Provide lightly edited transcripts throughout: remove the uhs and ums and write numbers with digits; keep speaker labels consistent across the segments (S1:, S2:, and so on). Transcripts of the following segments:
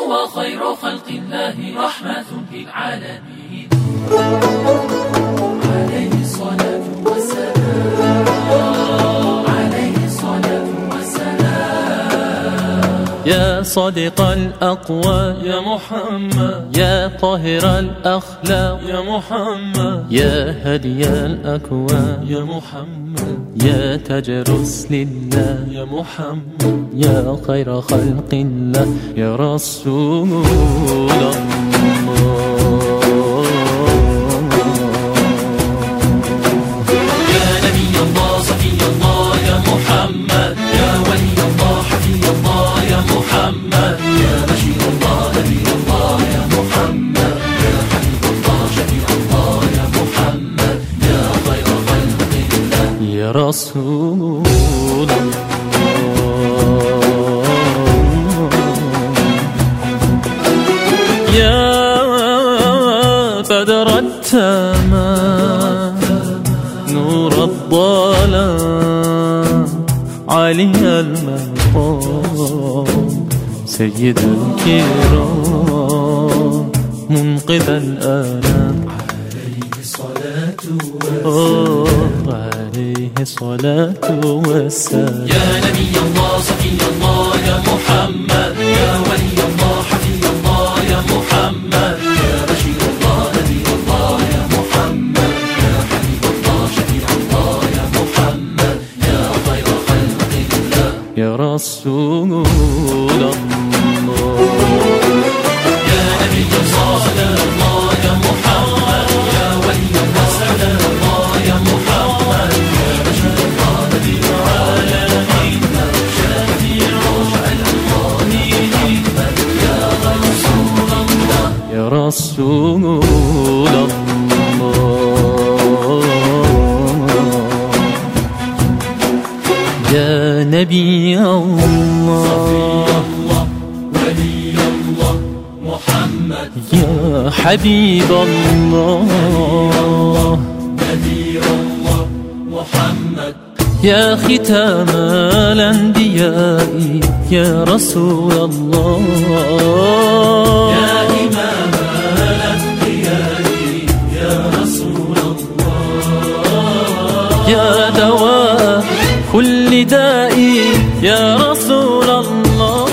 S1: وخير خلق الله رحمة للعالمين. عليه الصلاة والسلام، عليه الصلاة والسلام.
S2: يا صادق الأقوال يا محمد، يا طاهر الأخلاق يا محمد، يا هدي الأكوان يا محمد، يا تاج رسل الله يا محمد، يا خير خلق الله يا رسول الله.
S1: يا نبي الله صفي الله يا محمد، يا ولي الله حفي الله يا محمد، يا بشير الله نبي الله يا محمد، يا حبيب الله شفيع الله يا محمد، يا خير خلق الله
S2: يا رسول الله. يا بدر التمام نور الظلام علي المقام سيد الكرام منقذ الآلام
S1: عليه الصلاة والسلام،
S2: عليه الصلاة والسلام.
S1: يا نبي الله صفي الله يا محمد، يا ولي الله حفي الله يا محمد، يا بشير الله نبي الله يا محمد، يا حبيب الله شفيع الله يا محمد، يا خير خلق الله
S2: يا رسول الله.
S1: يا نبي الله سلام الله يا محمد، يا ولي الله سلام الله يا محمد، يا بشير الله نبي العالمين، شفيع المؤمنين، يا رسول الله
S2: يا رسول الله. يا نبي الله
S1: ولي الله محمد،
S2: يا حبيب الله
S1: نذير الله محمد،
S2: يا ختام الأنبياء يا رسول الله،
S1: يا إمام الأنبياء يا رسول الله،
S2: يا دواء كل داء يا رسول الله،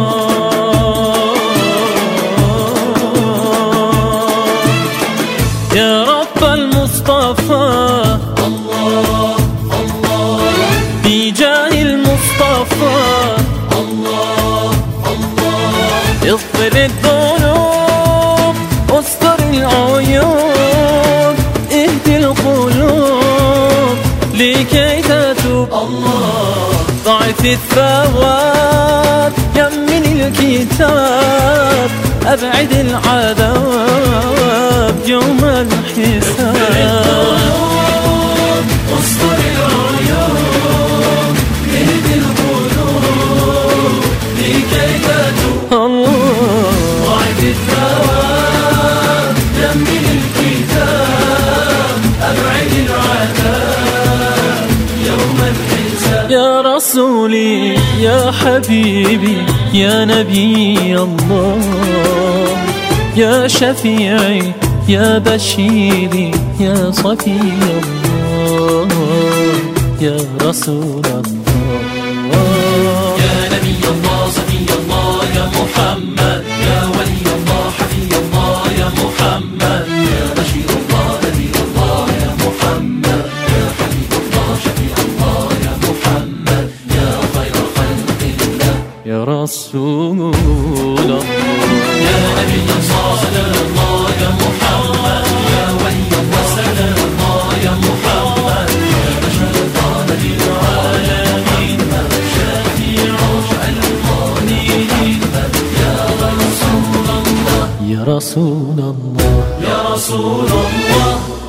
S2: يا رب المصطفى
S1: الله الله
S2: بجاه المصطفى
S1: الله الله،
S2: اغفر الذنوب استر العيوب اهد القلوب لكي تتوب،
S1: الله
S2: ضعف الثواب يمن الكتاب أبعد العذاب يوم الحساب،
S1: استر العيون اهد القلوب لكي تتوب،
S2: الله
S1: ضعف الثواب يمن الكتاب أبعد العذاب يوم الحساب.
S2: يا رسولي يا حبيبي يا نبي الله، يا شفيعي يا بشيري يا صفي الله، يا رسول الله.
S1: يا نبي الله صفي الله يا محمد، يا ولي الله حفي الله يا محمد، يا بشير الله نبي الله يا محمد، يا حبيب الله شفيع الله يا محمد، يا خير خلق الله
S2: يا رسول الله.
S1: يا نبي الله سلام الله يا محمد، يا ولي الله سلام الله يا محمد، يا بشير الله نبي العالمين، شفيع المؤمنين، يا رسول الله
S2: يا رسول الله.
S1: يا رسول الله.